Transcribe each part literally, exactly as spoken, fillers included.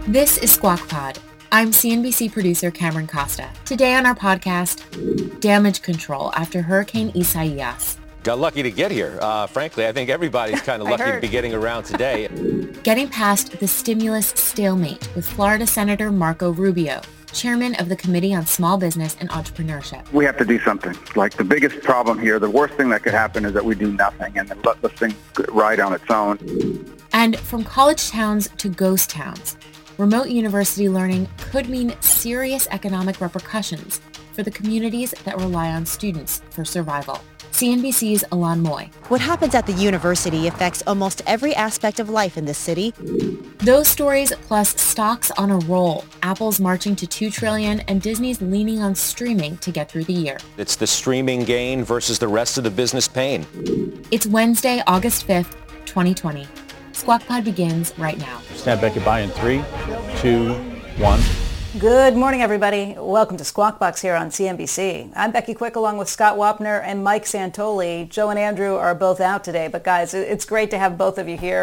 This is Squawk Pod. I'm C N B C producer Cameron Costa. Today on our podcast, damage control after Hurricane Isaias. Got lucky to get here. Uh, frankly, I think everybody's kind of lucky to be getting around today. Getting past the stimulus stalemate with Florida Senator Marco Rubio, chairman of the Committee on Small Business and Entrepreneurship. We have to do something. Like, the biggest problem here, the worst thing that could happen is that we do nothing and then let this thing ride on its own. And from college towns to ghost towns, remote university learning could mean serious economic repercussions for the communities that rely on students for survival. C N B C's Alon Moy. What happens at the university affects almost every aspect of life in this city. Those stories plus stocks on a roll, Apple's marching to two trillion dollars, and Disney's leaning on streaming to get through the year. It's the streaming gain versus the rest of the business pain. It's Wednesday, August fifth, twenty twenty. Squawk Pod begins right now. Stand Becky by in three, two, one. Good morning, everybody. Welcome to Squawk Box here on C N B C. I'm Becky Quick along with Scott Wapner and Mike Santoli. Joe and Andrew are both out today, but guys, it's great to have both of you here.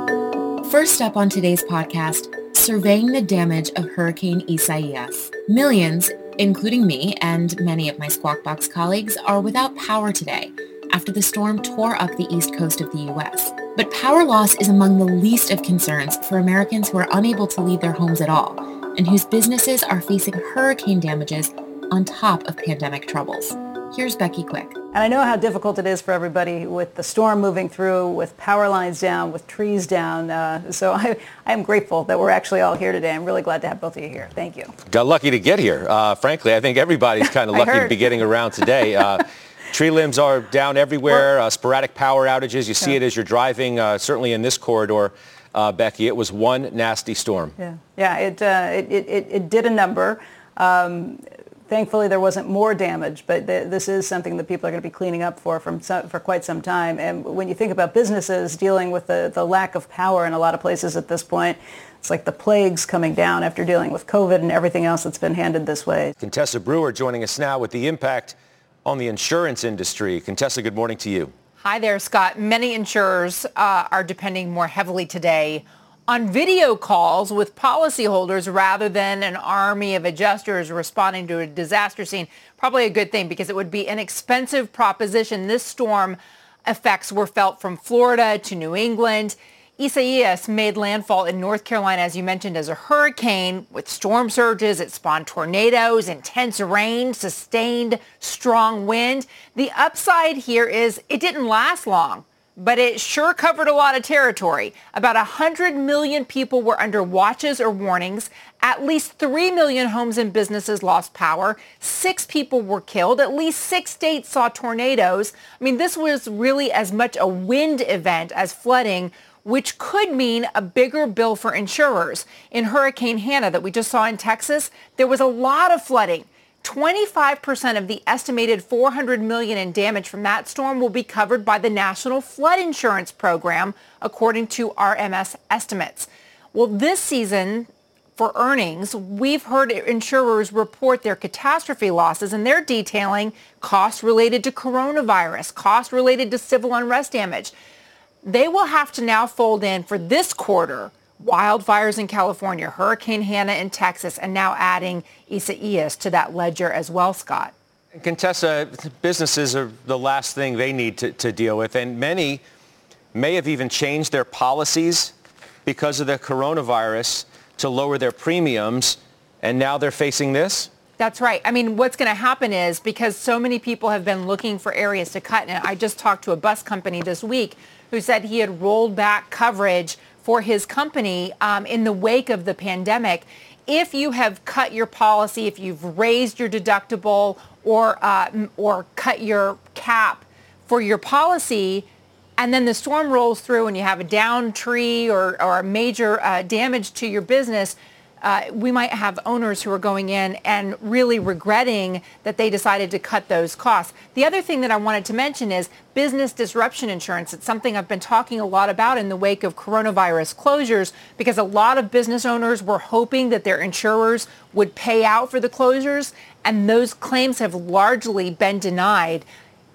First up on today's podcast, surveying the damage of Hurricane Isaias. Millions, including me and many of my Squawk Box colleagues, are without power today after the storm tore up the east coast of the U S. But power loss is among the least of concerns for Americans who are unable to leave their homes at all, and whose businesses are facing hurricane damages on top of pandemic troubles. Here's Becky Quick. And I know how difficult it is for everybody with the storm moving through, with power lines down, with trees down. Uh, so I, I am grateful that we're actually all here today. I'm really glad to have both of you here. Thank you. Got lucky to get here. Uh, frankly, I think everybody's kind of lucky to be getting around today. Uh, Tree limbs are down everywhere, uh, sporadic power outages. You see yeah. it as you're driving, uh, certainly in this corridor. Uh, Becky, it was one nasty storm. Yeah, yeah, it uh, it, it it did a number. Um, thankfully, there wasn't more damage, but th- this is something that people are going to be cleaning up for from some, for quite some time. And when you think about businesses dealing with the, the lack of power in a lot of places at this point, it's like the plague's coming down after dealing with COVID and everything else that's been handed this way. Contessa Brewer joining us now with the impact on the insurance industry. Contessa, good morning to you. Hi there, Scott. Many insurers uh, are depending more heavily today on video calls with policyholders rather than an army of adjusters responding to a disaster scene. Probably a good thing because it would be an expensive proposition. This storm effects were felt from Florida to New England. Isaias made landfall in North Carolina, as you mentioned, as a hurricane with storm surges. It spawned tornadoes, intense rain, sustained strong wind. The upside here is it didn't last long, but it sure covered a lot of territory. About one hundred million people were under watches or warnings. At least three million homes and businesses lost power. Six people were killed. At least six states saw tornadoes. I mean, this was really as much a wind event as flooding, which could mean a bigger bill for insurers. In Hurricane Hannah that we just saw in Texas, there was a lot of flooding. twenty-five percent of the estimated four hundred million dollars in damage from that storm will be covered by the National Flood Insurance Program, according to R M S estimates. Well, this season, for earnings, we've heard insurers report their catastrophe losses, and they're detailing costs related to coronavirus, costs related to civil unrest damage. They will have to now fold in for this quarter wildfires in California, Hurricane Hannah in Texas, and now adding Isaias to that ledger as well, Scott. Contessa, businesses are the last thing they need to, to deal with, and many may have even changed their policies because of the coronavirus to lower their premiums, and now they're facing this? That's right. I mean, what's going to happen is because so many people have been looking for areas to cut, and I just talked to a bus company this week who said he had rolled back coverage for his company um, in the wake of the pandemic. If you have cut your policy, if you've raised your deductible or uh, or cut your cap for your policy, and then the storm rolls through and you have a downed tree or, or a major uh, damage to your business, Uh, we might have owners who are going in and really regretting that they decided to cut those costs. The other thing that I wanted to mention is business disruption insurance. It's something I've been talking a lot about in the wake of coronavirus closures because a lot of business owners were hoping that their insurers would pay out for the closures, and those claims have largely been denied.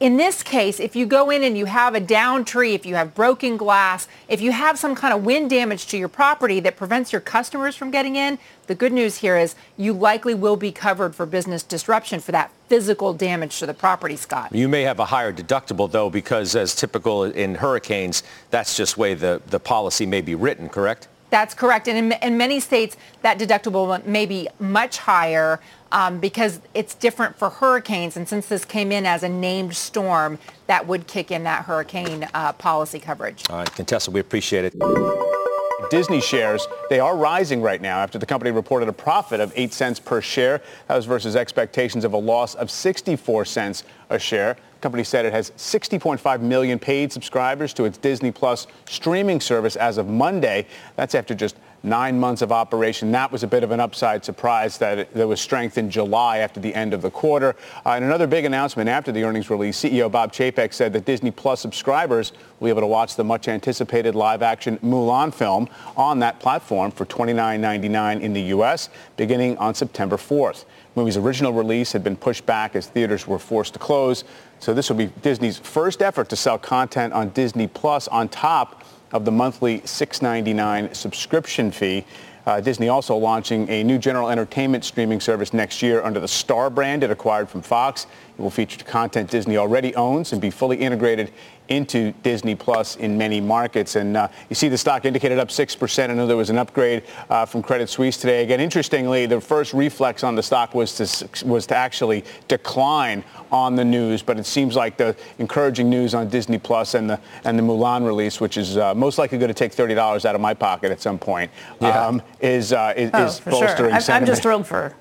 in this case, if you go in and you have a downed tree, if you have broken glass, if you have some kind of wind damage to your property that prevents your customers from getting in, the good news here is you likely will be covered for business disruption for that physical damage to the property, Scott. You may have a higher deductible, though, because as typical in hurricanes, that's just the way the, the policy may be written, correct? That's correct. And in, in many states, that deductible may be much higher um, because it's different for hurricanes. And since this came in as a named storm, that would kick in that hurricane uh, policy coverage. All right, Contessa, we appreciate it. Disney shares, they are rising right now after the company reported a profit of eight cents per share. That was versus expectations of a loss of sixty-four cents a share. The company said it has sixty point five million paid subscribers to its Disney Plus streaming service as of Monday. That's after just nine months of operation. That was a bit of an upside surprise that it, there was strength in July after the end of the quarter. Uh, and another big announcement after the earnings release, C E O Bob Chapek said that Disney Plus subscribers will be able to watch the much anticipated live-action Mulan film on that platform for twenty-nine ninety-nine in the U S beginning on September fourth. The movie's original release had been pushed back as theaters were forced to close. So this will be Disney's first effort to sell content on Disney Plus on top of the monthly six ninety-nine subscription fee. Uh, Disney also launching a new general entertainment streaming service next year under the Star brand it acquired from Fox. It will feature content Disney already owns and be fully integrated into Disney Plus in many markets. And uh, you see the stock indicated up six percent. I know there was an upgrade uh, from Credit Suisse today. Again, interestingly, the first reflex on the stock was to, was to actually decline on the news. But it seems like the encouraging news on Disney Plus and the and the Mulan release, which is uh, most likely going to take thirty dollars out of my pocket at some point, yeah. um, is, uh, is, oh, is for bolstering sure. I'm, sentiment. I'm just thrilled for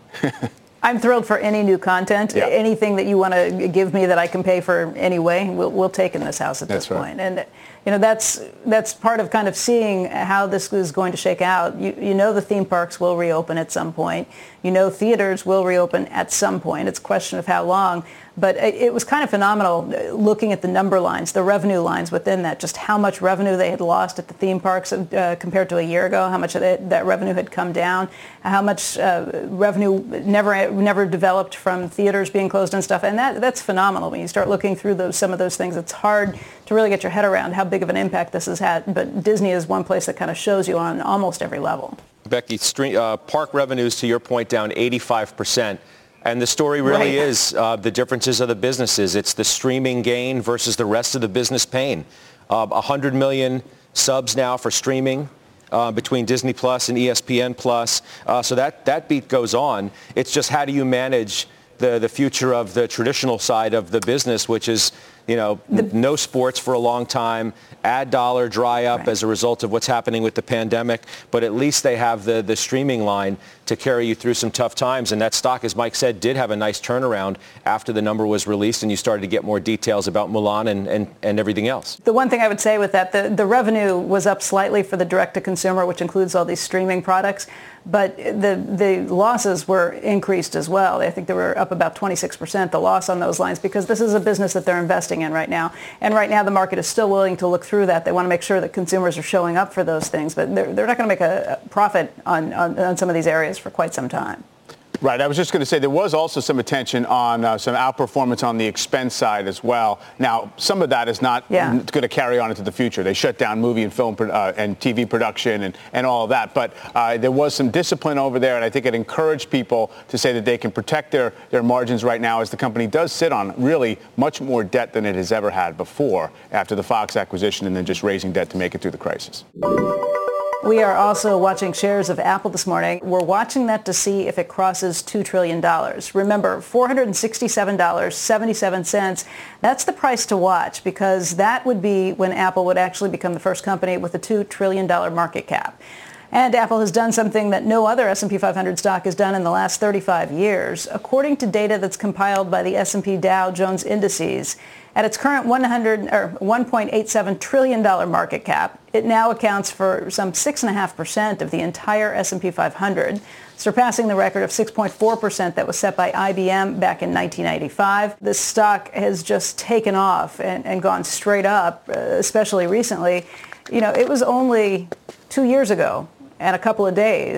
I'm thrilled for any new content. Yeah. Anything that you want to give me that I can pay for anyway, we'll, we'll take in this house at That's this right. point. And you know, that's that's part of kind of seeing how this is going to shake out. You, you know the theme parks will reopen at some point. You know theaters will reopen at some point. It's a question of how long. But it, it was kind of phenomenal looking at the number lines, the revenue lines within that, just how much revenue they had lost at the theme parks uh, compared to a year ago, how much of that, that revenue had come down, how much uh, revenue never never developed from theaters being closed and stuff. And that that's phenomenal. When you start looking through those some of those things, it's hard to really get your head around how big of an impact this has had. But Disney is one place that kind of shows you on almost every level. Becky, stream, uh, park revenues, to your point, down eighty-five percent. And the story really right. is uh, the differences of the businesses. It's the streaming gain versus the rest of the business pain. Uh, one hundred million subs now for streaming uh, between Disney Plus and E S P N Plus. Uh, so that, that beat goes on. It's just how do you manage the, the future of the traditional side of the business, which is, you know, the, no sports for a long time, ad dollar dry up right. as a result of what's happening with the pandemic. But at least they have the, the streaming line to carry you through some tough times. And that stock, as Mike said, did have a nice turnaround after the number was released and you started to get more details about Mulan and, and, and everything else. The one thing I would say with that, the, the revenue was up slightly for the direct-to-consumer, which includes all these streaming products. But the the losses were increased as well. I think they were up about twenty-six percent, the loss on those lines, because this is a business that they're investing in right now. And right now the market is still willing to look through that. They want to make sure that consumers are showing up for those things. But they're, they're not going to make a profit on, on, on some of these areas for quite some time. Right. I was just going to say there was also some attention on uh, some outperformance on the expense side as well. Now, some of that is not yeah. going to carry on into the future. They shut down movie and film uh, and T V production and, and all of that. But uh, there was some discipline over there, and I think it encouraged people to say that they can protect their, their margins right now as the company does sit on really much more debt than it has ever had before after the Fox acquisition and then just raising debt to make it through the crisis. We are also watching shares of Apple this morning. We're watching that to see if it crosses two trillion dollars. Remember, four hundred sixty-seven dollars and seventy-seven cents. That's the price to watch, because that would be when Apple would actually become the first company with a two trillion dollars market cap. And Apple has done something that no other S and P five hundred stock has done in the last thirty-five years. According to data that's compiled by the S and P Dow Jones Indices, at its current one hundred or one point eight seven trillion dollars market cap, it now accounts for some six point five percent of the entire S and P five hundred, surpassing the record of six point four percent that was set by I B M back in nineteen ninety-five. This stock has just taken off and, and gone straight up, uh, especially recently. You know, it was only two years ago and a couple of days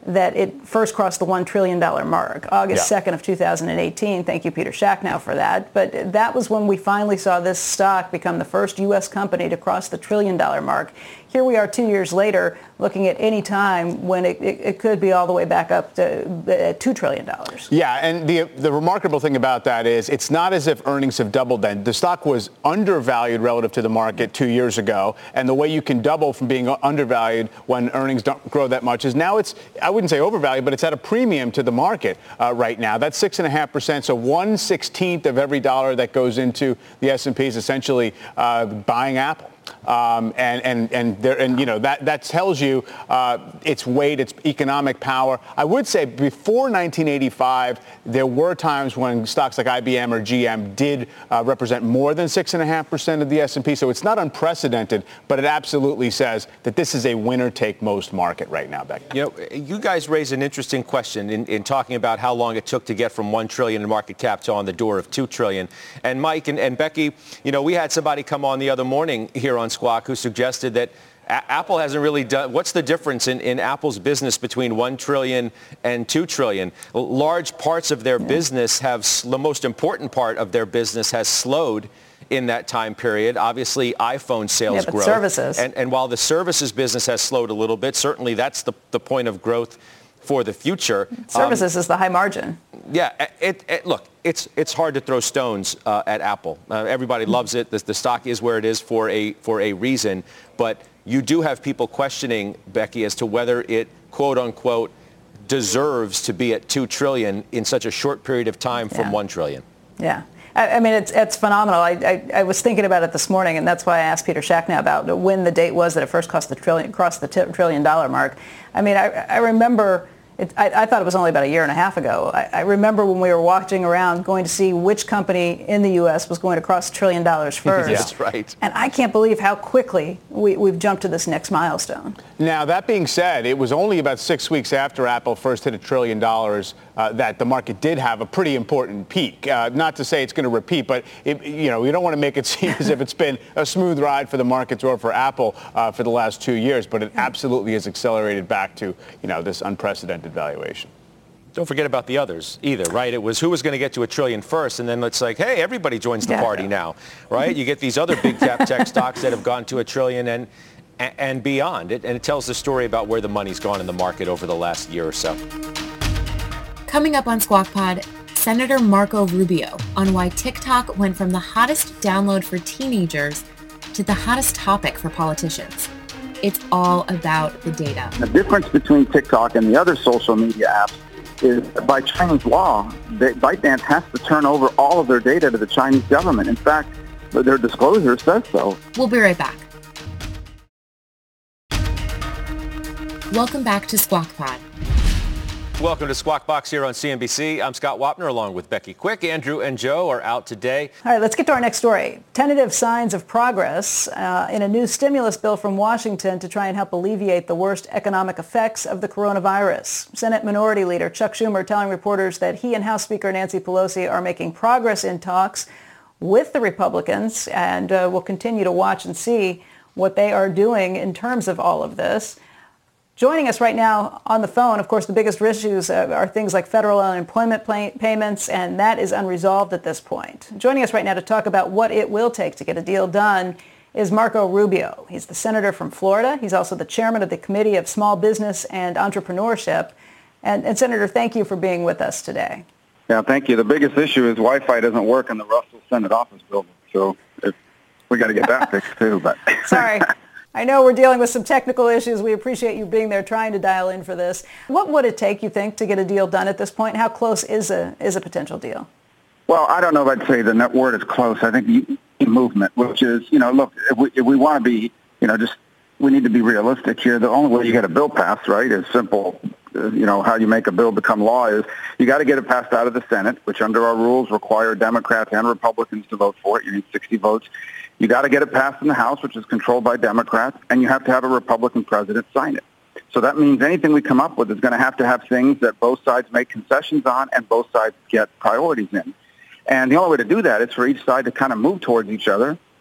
that it first crossed the one trillion dollars mark, August yeah. second of two thousand eighteen. Thank you, Peter Schacknow, for that. But that was when we finally saw this stock become the first U S company to cross the trillion dollar mark. Here we are two years later looking at any time when it, it, it could be all the way back up to uh, two trillion dollars. Yeah, and the the remarkable thing about that is it's not as if earnings have doubled then. The stock was undervalued relative to the market two years ago, and the way you can double from being undervalued when earnings don't grow that much is now it's, I wouldn't say overvalued, but it's at a premium to the market uh, right now. That's six point five percent, so one sixteenth of every dollar that goes into the S and P is essentially uh, buying Apple. Um, and and and there and you know that that tells you uh, its weight, its economic power. I would say before nineteen eighty-five, there were times when stocks like I B M or G M did uh, represent more than six and a half percent of the S and P. So it's not unprecedented, but it absolutely says that this is a winner-take-most market right now, Becky. You know, you guys raise an interesting question in, in talking about how long it took to get from one trillion in market cap to on the door of two trillion. And Mike and, and Becky, you know, we had somebody come on the other morning here on Squawk who suggested that A- Apple hasn't really done, what's the difference in, in Apple's business between one trillion and two trillion? L- large parts of their yeah. business have, the most important part of their business has slowed in that time period. Obviously, iPhone sales yeah, but growth. Services. And, and while the services business has slowed a little bit, certainly that's the, the point of growth for the future. Services um, is the high margin. Yeah, it, it, look, it's it's hard to throw stones uh, at Apple. Uh, everybody loves it. The, the stock is where it is for a for a reason. But you do have people questioning, Becky, as to whether it, quote unquote, deserves to be at two trillion in such a short period of time from yeah. one trillion. Yeah. I mean, it's it's phenomenal. I, I, I was thinking about it this morning, and that's why I asked Peter Schacknow about when the date was that it first crossed the trillion, crossed the t- trillion dollar mark. I mean, I, I remember, it, I, I thought it was only about a year and a half ago. I, I remember when we were walking around going to see which company in the U S was going to cross a trillion dollars first. That's right. And I can't believe how quickly we, we've jumped to this next milestone. Now, that being said, it was only about six weeks after Apple first hit a trillion dollars uh, that the market did have a pretty important peak. Uh, not to say it's going to repeat, but it, you know, we don't want to make it seem as if it's been a smooth ride for the markets or for Apple uh, for the last two years, but it absolutely has accelerated back to, you know, this unprecedented valuation. Don't forget about the others either, right? It was who was going to get to a trillion first, and then it's like, hey, everybody joins the yeah. party now, right? You get these other big cap tech stocks that have gone to a trillion and and beyond. It, and it tells the story about where the money's gone in the market over the last year or so. Coming up on Squawk Pod, Senator Marco Rubio on why TikTok went from the hottest download for teenagers to the hottest topic for politicians. It's all about the data. The difference between TikTok and the other social media apps is by Chinese law, that ByteDance has to turn over all of their data to the Chinese government. In fact, their disclosure says so. We'll be right back. Welcome back to Squawk Pod. Welcome to Squawk Box here on C N B C. I'm Scott Wapner along with Becky Quick. Andrew and Joe are out today. All right, let's get to our next story. Tentative signs of progress uh, in a new stimulus bill from Washington to try and help alleviate the worst economic effects of the coronavirus. Senate Minority Leader Chuck Schumer telling reporters that he and House Speaker Nancy Pelosi are making progress in talks with the Republicans, and uh, we'll continue to watch and see what they are doing in terms of all of this. Joining us right now on the phone, of course, the biggest issues uh, are things like federal unemployment pay- payments, and that is unresolved at this point. Joining us right now to talk about what it will take to get a deal done is Marco Rubio. He's the senator from Florida. He's also the chairman of the Committee of Small Business and Entrepreneurship. And, and Senator, thank you for being with us today. Yeah, thank you. The biggest issue is Wi-Fi doesn't work in the Russell Senate office building, so if, we got to get that fixed too. But sorry. I know we're dealing with some technical issues. We appreciate you being there trying to dial in for this. What would it take, you think, to get a deal done at this point? How close is a is a potential deal? Well, I don't know if I'd say the net word is close. I think the movement, which is, you know, look, if we, if we want to be, you know, just, we need to be realistic here. The only way you get a bill passed, right, is simple. You know, how you make a bill become law is you got to get it passed out of the Senate, which under our rules require Democrats and Republicans to vote for it. You need sixty votes. You got to get it passed in the House, which is controlled by Democrats, and you have to have a Republican president sign it. So that means anything we come up with is going to have to have things that both sides make concessions on and both sides get priorities in. And the only way to do that is for each side to kind of move towards each other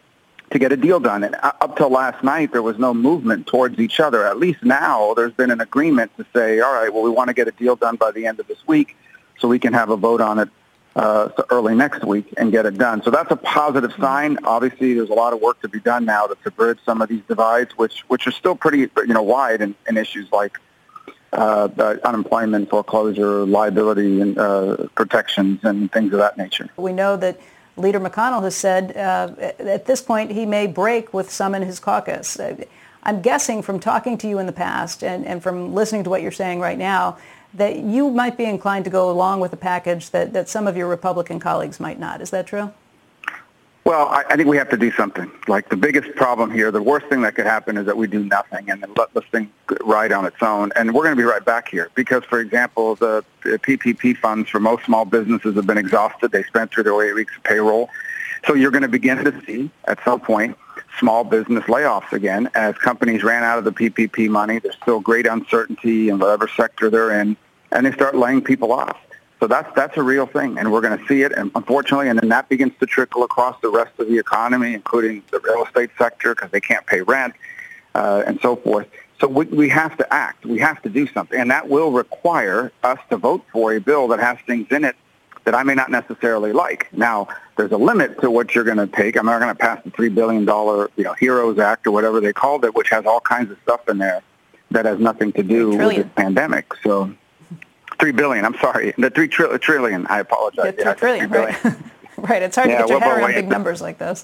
to get a deal done. And up till last night, there was no movement towards each other. At least now there's been an agreement to say, all right, well, we want to get a deal done by the end of this week so we can have a vote on it uh, early next week and get it done. So that's a positive sign. Obviously, there's a lot of work to be done now to, to bridge some of these divides, which which are still pretty, you know, wide in, in issues like uh, unemployment, foreclosure, liability, and uh, protections, and things of that nature. We know that Leader McConnell has said uh, at this point he may break with some in his caucus. I'm guessing from talking to you in the past and, and from listening to what you're saying right now that you might be inclined to go along with a package that, that some of your Republican colleagues might not. Is that true? Well, I, I think we have to do something. Like, the biggest problem here, the worst thing that could happen is that we do nothing and then let this thing ride on its own. And we're going to be right back here because, for example, the P P P funds for most small businesses have been exhausted. They spent through their eight weeks of payroll. So you're going to begin to see, at some point, small business layoffs again as companies ran out of the P P P money. There's still great uncertainty in whatever sector they're in, and they start laying people off. So that's that's a real thing, and we're going to see it, and unfortunately, and then that begins to trickle across the rest of the economy, including the real estate sector, because they can't pay rent, uh, and so forth. So we, we have to act. We have to do something, and that will require us to vote for a bill that has things in it that I may not necessarily like. Now, there's a limit to what you're going to take. I'm not going to pass the three billion dollars, you know, HEROES Act or whatever they called it, which has all kinds of stuff in there that has nothing to do with the pandemic. So. Three billion. I'm sorry. The three tri- trillion. I apologize. Yeah, three yeah, trillion. Right. Right. It's hard yeah, to get your head around big numbers like this.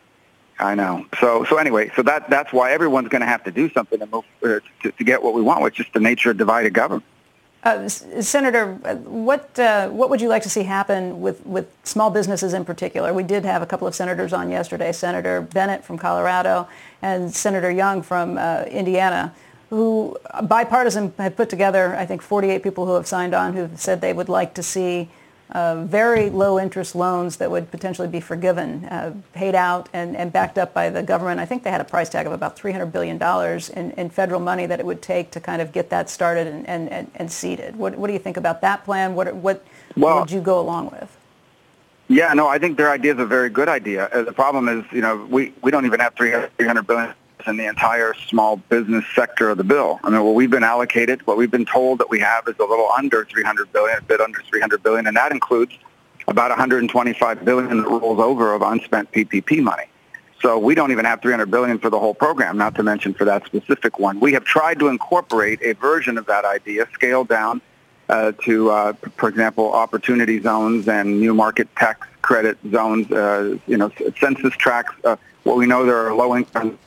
I know. So so anyway, so that that's why everyone's going to have to do something to move uh, to, to get what we want, which is the nature of divided government. Uh, Senator, what uh, what would you like to see happen with, with small businesses in particular? We did have a couple of senators on yesterday, Senator Bennett from Colorado and Senator Young from uh, Indiana, who bipartisan have put together, I think, forty-eight people who have signed on who have said they would like to see uh, very low-interest loans that would potentially be forgiven, uh, paid out and, and backed up by the government. I think they had a price tag of about three hundred billion dollars in, in federal money that it would take to kind of get that started and, and, and, and seeded. What, what do you think about that plan? What, what, well, what would you go along with? Yeah, no, I think their idea is a very good idea. Uh, the problem is, you know, we, we don't even have three hundred billion dollars in the entire small business sector of the bill. I mean, what we've been allocated, what we've been told that we have is a little under three hundred billion dollars, a bit under three hundred billion dollars, and that includes about one hundred twenty-five billion dollars that rolls over of unspent P P P money. So we don't even have three hundred billion dollars for the whole program, not to mention for that specific one. We have tried to incorporate a version of that idea, scaled down uh, to, uh, for example, opportunity zones and new market tax credit zones, uh, you know, census tracts. Uh, Well, we know there are low-income,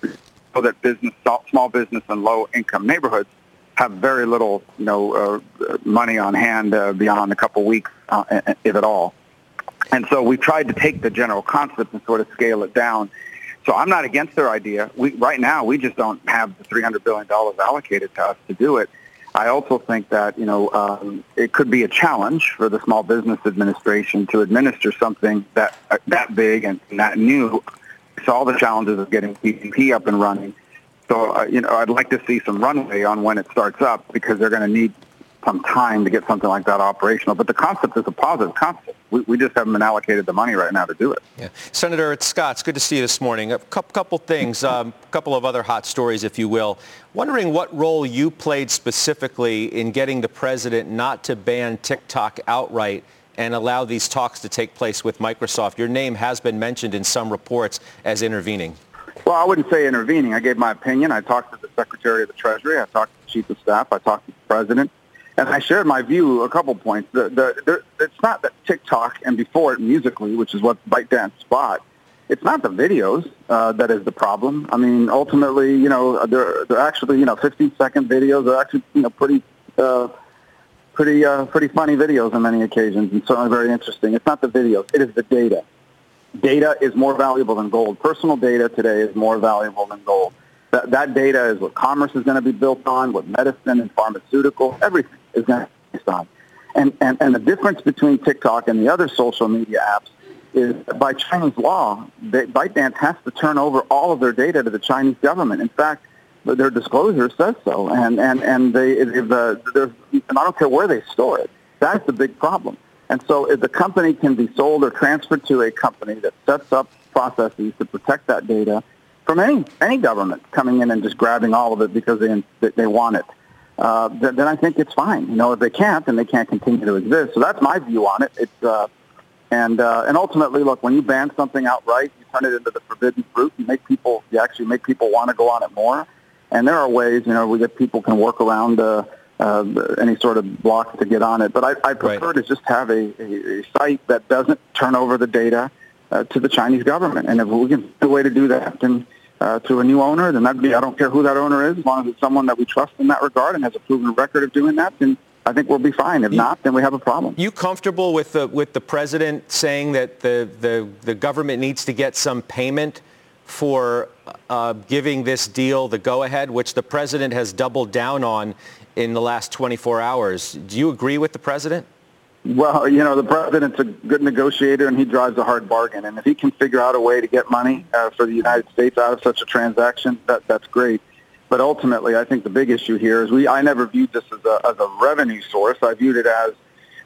so that business, small business and low-income neighborhoods have very little, you know, uh, money on hand uh, beyond a couple weeks, uh, if at all. And so we tried to take the general concept and sort of scale it down. So I'm not against their idea. We, right now, we just don't have the three hundred billion dollars allocated to us to do it. I also think that, you know, um, it could be a challenge for the Small Business Administration to administer something that uh, that big and that new. So all the challenges of getting P P P up and running. So, uh, you know, I'd like to see some runway on when it starts up because they're going to need some time to get something like that operational. But the concept is a positive concept. We, we just haven't been allocated the money right now to do it. Yeah. Senator, it's Scott. It's good to see you this morning. A couple, couple things, a um, couple of other hot stories, if you will. Wondering what role you played specifically in getting the president not to ban TikTok outright and allow these talks to take place with Microsoft. Your name has been mentioned in some reports as intervening. Well, I wouldn't say intervening. I gave my opinion. I talked to the Secretary of the Treasury. I talked to the Chief of Staff. I talked to the President. And I shared my view, a couple points. The, the, the, it's not that TikTok and before it Musical.ly, which is what ByteDance bought, it's not the videos uh, that is the problem. I mean, ultimately, you know, they're, they're actually, you know, fifteen-second videos. They're actually, you know, pretty... Uh, Pretty, uh, pretty funny videos on many occasions, and certainly very interesting. It's not the videos; it is the data. Data is more valuable than gold. Personal data today is more valuable than gold. That, that data is what commerce is going to be built on, what medicine and pharmaceutical, everything is going to be based on. And, and and the difference between TikTok and the other social media apps is by Chinese law, they, ByteDance has to turn over all of their data to the Chinese government. In fact, their disclosure says so, and and and they, if, uh, there's, and I don't care where they store it. That's the big problem. And so, if the company can be sold or transferred to a company that sets up processes to protect that data from any any government coming in and just grabbing all of it because they they want it, uh, then, then I think it's fine. You know, if they can't, then they can't continue to exist. So that's my view on it. It's uh, and uh, and ultimately, look, when you ban something outright, you turn it into the forbidden fruit. You make people, you actually make people want to go on it more. And there are ways, you know, we get people can work around uh, uh, any sort of blocks to get on it. But I, I prefer right. to just have a, a, a site that doesn't turn over the data uh, to the Chinese government. And if we can find a way to do that, then uh, to a new owner, then that'd be, I don't care who that owner is, as long as it's someone that we trust in that regard and has a proven record of doing that, then I think we'll be fine. If you, not, then we have a problem. You comfortable with the with the president saying that the, the, the government needs to get some payment for uh, giving this deal the go-ahead, which the president has doubled down on in the last twenty-four hours? Do you agree with the president? Well, you know, the president's a good negotiator, and he drives a hard bargain. And if he can figure out a way to get money uh, for the United States out of such a transaction, that that's great. But ultimately, I think the big issue here is we. I never viewed this as a, as a revenue source. I viewed it as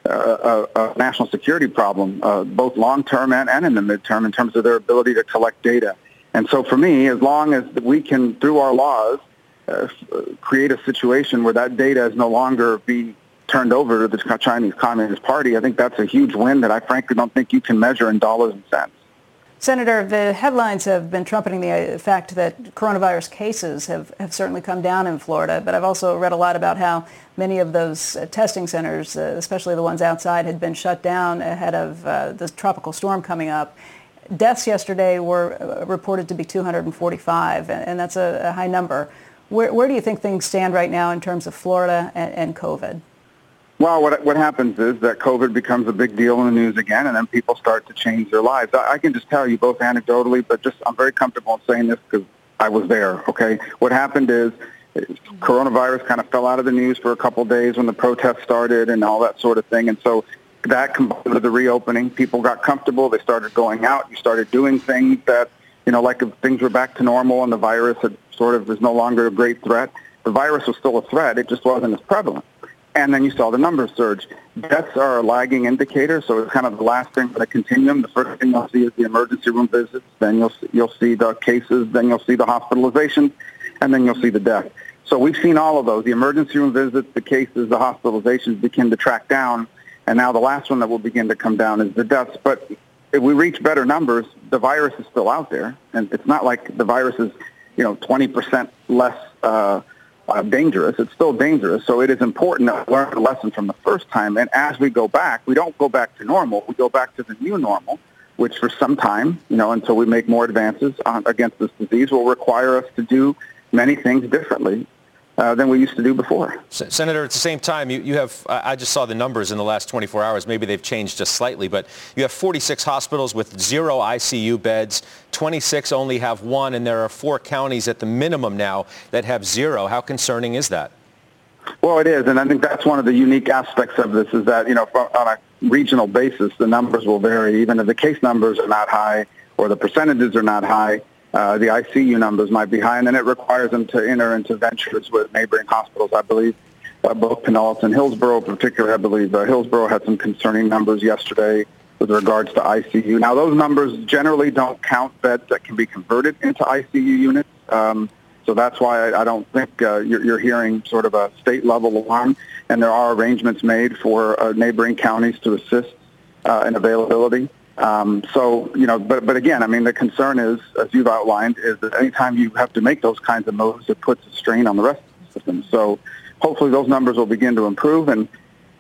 uh, a, a national security problem, uh, both long-term and, and in the midterm, in terms of their ability to collect data. And so for me, as long as we can, through our laws, uh, create a situation where that data is no longer being turned over to the Chinese Communist Party, I think that's a huge win that I frankly don't think you can measure in dollars and cents. Senator, the headlines have been trumpeting the fact that coronavirus cases have, have certainly come down in Florida, but I've also read a lot about how many of those uh, testing centers, uh, especially the ones outside, had been shut down ahead of uh, the tropical storm coming up. Deaths yesterday were uh, reported to be two hundred forty-five, and, and that's a, a high number. Where, where do you think things stand right now in terms of Florida and, and COVID? Well, what what happens is that COVID becomes a big deal in the news again, and then people start to change their lives. I, I can just tell you both anecdotally, but just I'm very comfortable in saying this because I was there, okay? What happened is coronavirus kind of fell out of the news for a couple of days when the protests started and all that sort of thing, and so that combined with the reopening, people got comfortable. They started going out. You started doing things that, you know, like if things were back to normal and the virus had sort of was no longer a great threat. The virus was still a threat. It just wasn't as prevalent. And then you saw the numbers surge. Deaths are a lagging indicator, so it's kind of the last thing for the continuum. The first thing you'll see is the emergency room visits. Then you'll see, you'll see the cases. Then you'll see the hospitalizations. And then you'll see the death. So we've seen all of those. The emergency room visits, the cases, the hospitalizations begin to track down. And now the last one that will begin to come down is the deaths. But if we reach better numbers, the virus is still out there. And it's not like the virus is, you know, twenty percent less uh, uh, dangerous. It's still dangerous. So it is important to learn a lesson from the first time. And as we go back, we don't go back to normal. We go back to the new normal, which for some time, you know, until we make more advances on, against this disease, will require us to do many things differently Uh, than we used to do before. S- Senator, at the same time, you, you have, I just saw the numbers in the last twenty-four hours. Maybe they've changed just slightly, but you have forty-six hospitals with zero I C U beds. twenty-six only have one, and there are four counties at the minimum now that have zero. How concerning is that? Well, it is, and I think that's one of the unique aspects of this is that, you know, on a regional basis, the numbers will vary. Even if the case numbers are not high or the percentages are not high, Uh, the I C U numbers might be high, and then it requires them to enter into ventures with neighboring hospitals. I believe uh, both Pinellas and Hillsborough, particularly, I believe uh, Hillsborough had some concerning numbers yesterday with regards to I C U. Now, those numbers generally don't count beds that can be converted into I C U units, um, so that's why I, I don't think uh, you're, you're hearing sort of a state-level alarm, and there are arrangements made for uh, neighboring counties to assist uh, in availability. Um, so, you know, but but again, I mean, the concern is, as you've outlined, is that anytime you have to make those kinds of moves, it puts a strain on the rest of the system. So hopefully those numbers will begin to improve. And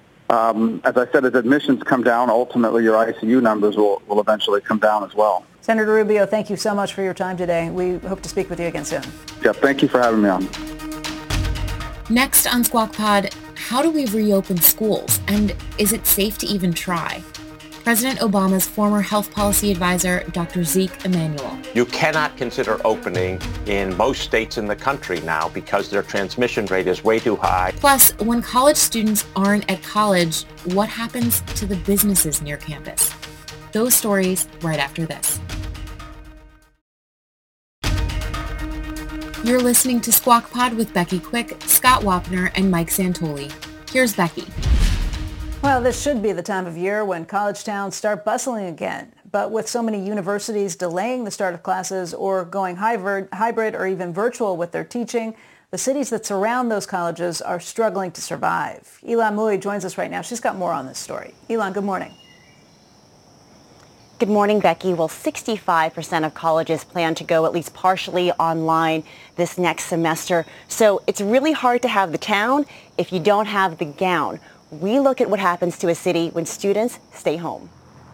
um, as I said, as admissions come down, ultimately your I C U numbers will, will eventually come down as well. Senator Rubio, thank you so much for your time today. We hope to speak with you again soon. Yeah, thank you for having me on. Next on Squawk Pod, how do we reopen schools? And is it safe to even try? President Obama's former health policy advisor, Doctor Zeke Emanuel. You cannot consider opening in most states in the country now because their transmission rate is way too high. Plus, when college students aren't at college, what happens to the businesses near campus? Those stories right after this. You're listening to Squawk Pod with Becky Quick, Scott Wapner, and Mike Santoli. Here's Becky. Well, this should be the time of year when college towns start bustling again. But with so many universities delaying the start of classes or going hybrid, hybrid or even virtual with their teaching, the cities that surround those colleges are struggling to survive. Ilan Mui joins us right now. She's got more on this story. Ilan, good morning. Good morning, Becky. Well, sixty-five percent of colleges plan to go at least partially online this next semester. So it's really hard to have the town if you don't have the gown. We look at what happens to a city when students stay home.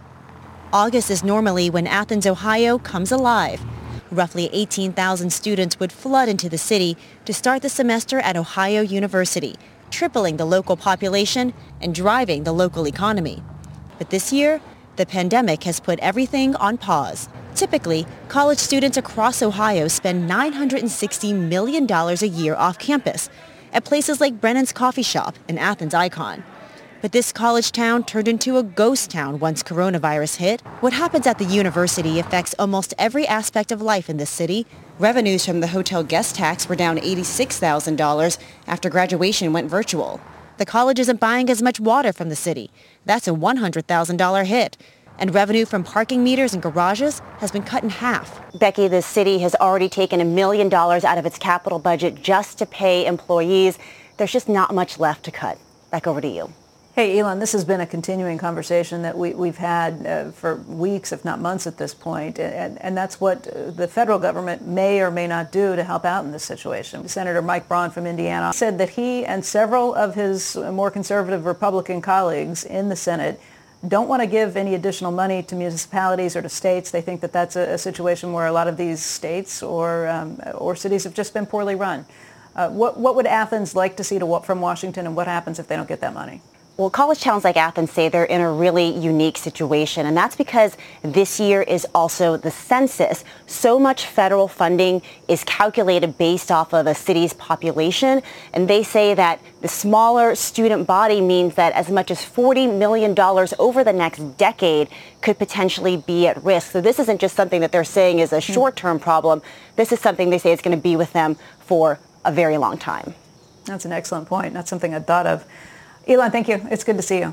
August is normally when Athens, Ohio comes alive. Roughly eighteen thousand students would flood into the city to start the semester at Ohio University, tripling the local population and driving the local economy. But this year, the pandemic has put everything on pause. Typically, college students across Ohio spend nine hundred sixty million dollars a year off campus at places like Brennan's Coffee Shop and Athens Icon. But this college town turned into a ghost town once coronavirus hit. What happens at the university affects almost every aspect of life in this city. Revenues from the hotel guest tax were down eighty-six thousand dollars after graduation went virtual. The college isn't buying as much water from the city. That's a one hundred thousand dollars hit. And revenue from parking meters and garages has been cut in half. Becky, the city has already taken a million dollars out of its capital budget just to pay employees. There's just not much left to cut. Back over to you. Hey, Ilan, this has been a continuing conversation that we, we've had uh, for weeks, if not months at this point, and, and that's what the federal government may or may not do to help out in this situation. Senator Mike Braun from Indiana said that he and several of his more conservative Republican colleagues in the Senate don't want to give any additional money to municipalities or to states. They think that that's a, a situation where a lot of these states or, um, or cities have just been poorly run. Uh, what, what would Athens like to see to, from Washington, and what happens if they don't get that money? Well, college towns like Athens say they're in a really unique situation, and that's because this year is also the census. So much federal funding is calculated based off of a city's population, and they say that the smaller student body means that as much as forty million dollars over the next decade could potentially be at risk. So this isn't just something that they're saying is a short-term problem. This is something they say is going to be with them for a very long time. That's an excellent point. Not something I'd thought of. Ilan, thank you. It's good to see you.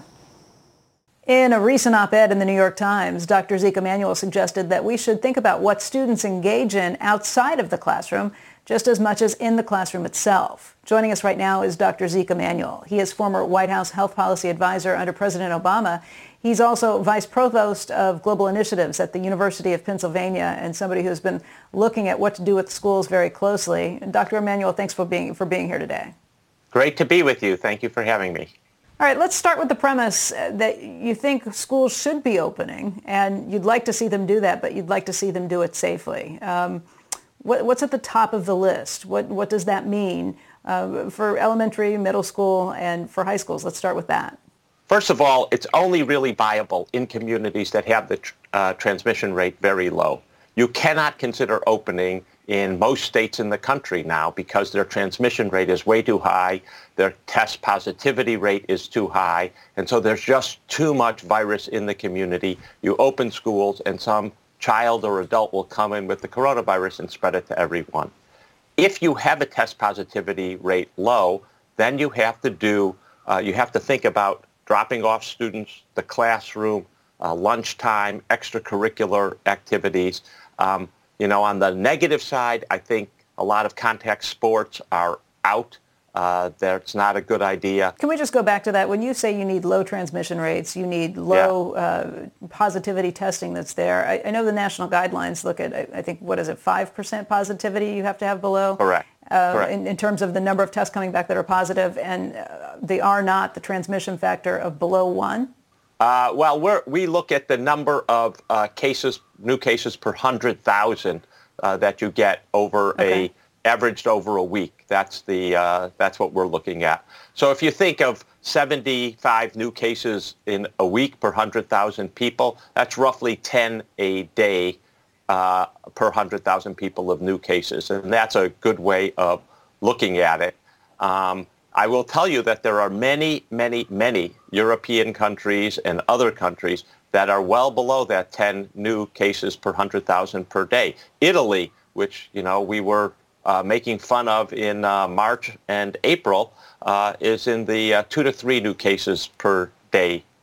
In a recent op-ed in the New York Times, Doctor Zeke Emanuel suggested that we should think about what students engage in outside of the classroom just as much as in the classroom itself. Joining us right now is Doctor Zeke Emanuel. He is former White House health policy advisor under President Obama. He's also vice provost of global initiatives at the University of Pennsylvania and somebody who's been looking at what to do with schools very closely. Doctor Emanuel, thanks for being, for being here today. Great to be with you. Thank you for having me. All right, let's start with the premise that you think schools should be opening, and you'd like to see them do that, but you'd like to see them do it safely. Um, what, what's at the top of the list? What, what does that mean uh, for elementary, middle school, and for high schools? Let's start with that. First of all, it's only really viable in communities that have the tr- uh, transmission rate very low. You cannot consider opening in most states in the country now because their transmission rate is way too high, their test positivity rate is too high, and so there's just too much virus in the community. You open schools and some child or adult will come in with the coronavirus and spread it to everyone. If you have a test positivity rate low, then you have to do, uh, you have to think about dropping off students, the classroom, uh, lunchtime, extracurricular activities. Um, You know, on the negative side, I think a lot of contact sports are out. Uh, that's not a good idea. Can we just go back to that? When you say you need low transmission rates, you need low yeah. uh, positivity testing that's there. I, I know the national guidelines look at, I, I think, what is it, five percent positivity you have to have below? Correct. Uh, Correct. In, in terms of the number of tests coming back that are positive, and uh, they are not the transmission factor of below one? Uh, well, we're, we look at the number of uh, cases, new cases per one hundred thousand uh, that you get over okay. a, averaged over a week. That's the uh, that's what we're looking at. So if you think of seventy-five new cases in a week per one hundred thousand people, that's roughly ten a day uh, per one hundred thousand people of new cases. And that's a good way of looking at it. Um, I will tell you that there are many, many, many European countries and other countries that are well below that ten new cases per one hundred thousand per day. Italy, which, you know, we were uh, making fun of in uh, March and April, uh, is in the uh, two to three new cases per day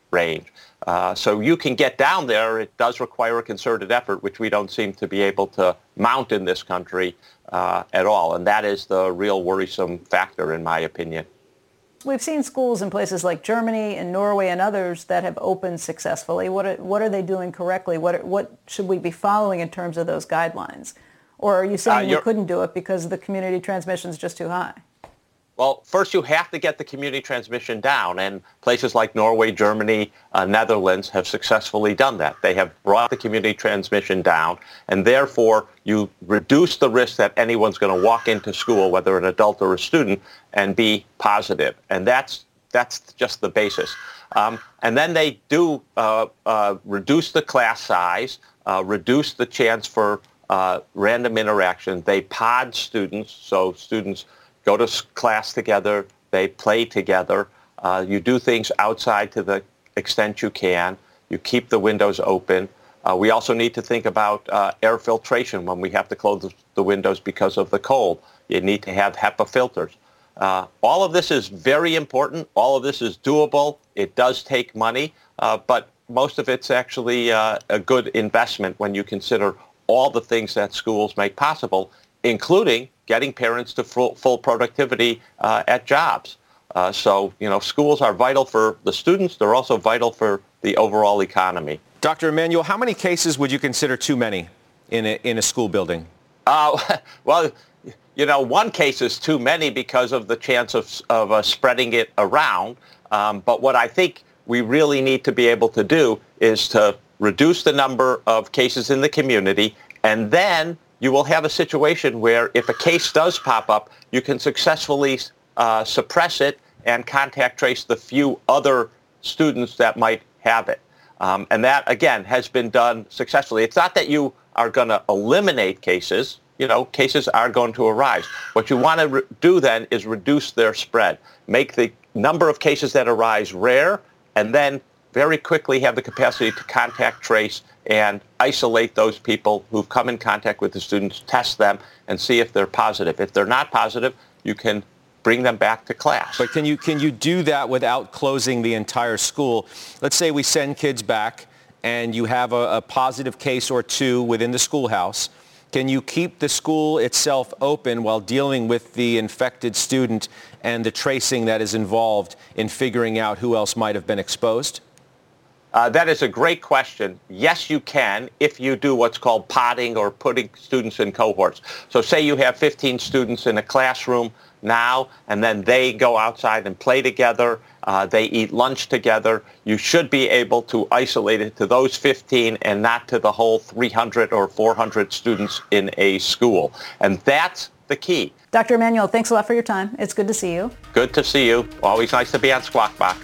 range. Uh, so you can get down there. It does require a concerted effort, which we don't seem to be able to mount in this country uh, at all. And that is the real worrisome factor, in my opinion. We've seen schools in places like Germany and Norway and others that have opened successfully. What are, what are they doing correctly? What, what should we be following in terms of those guidelines? Or are you saying uh, we couldn't do it because the community transmission is just too high? Well, first you have to get the community transmission down, and places like Norway, Germany, uh, Netherlands have successfully done that. They have brought the community transmission down, and therefore you reduce the risk that anyone's going to walk into school, whether an adult or a student, and be positive. And that's that's just the basis. Um, and then they do uh, uh, reduce the class size, uh, reduce the chance for uh, random interaction. They pod students, so students go to class together, they play together, uh, you do things outside to the extent you can, you keep the windows open. Uh, we also need to think about uh, air filtration when we have to close the, the windows because of the cold. You need to have HEPA filters. Uh, all of this is very important. All of this is doable. It does take money, uh, but most of it's actually uh, a good investment when you consider all the things that schools make possible, including getting parents to full, full productivity uh, at jobs. Uh, so, you know, schools are vital for the students. They're also vital for the overall economy. Doctor Emanuel, how many cases would you consider too many in a, in a school building? Uh, well, you know, one case is too many because of the chance of, of uh, spreading it around. Um, but what I think we really need to be able to do is to reduce the number of cases in the community, and then you will have a situation where if a case does pop up, you can successfully uh, suppress it and contact trace the few other students that might have it. Um, and that, again, has been done successfully. It's not that you are going to eliminate cases. You know, cases are going to arise. What you want to re- do then is reduce their spread, make the number of cases that arise rare, and then very quickly have the capacity to contact trace and isolate those people who've come in contact with the students, test them, and see if they're positive. If they're not positive, you can bring them back to class. But can you can you do that without closing the entire school? Let's say we send kids back and you have a, a positive case or two within the schoolhouse. Can you keep the school itself open while dealing with the infected student and the tracing that is involved in figuring out who else might have been exposed? Uh, that is a great question. Yes, you can if you do what's called podding or putting students in cohorts. So say you have fifteen students in a classroom now, and then they go outside and play together. Uh, they eat lunch together. You should be able to isolate it to those fifteen and not to the whole three hundred or four hundred students in a school. And that's the key. Doctor Emanuel, thanks a lot for your time. It's good to see you. Good to see you. Always nice to be on Squawk Box.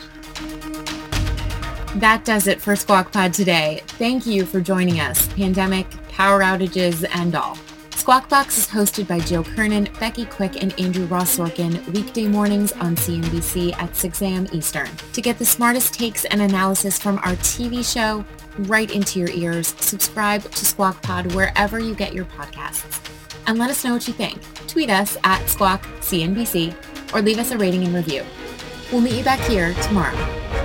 That does it for Squawk Pod today. Thank you for joining us. Pandemic, power outages, and all. Squawk Box is hosted by Joe Kernan, Becky Quick, and Andrew Ross Sorkin weekday mornings on C N B C at six a.m. Eastern. To get the smartest takes and analysis from our T V show right into your ears, subscribe to Squawk Pod wherever you get your podcasts. And let us know what you think. Tweet us at Squawk C N B C or leave us a rating and review. We'll meet you back here tomorrow.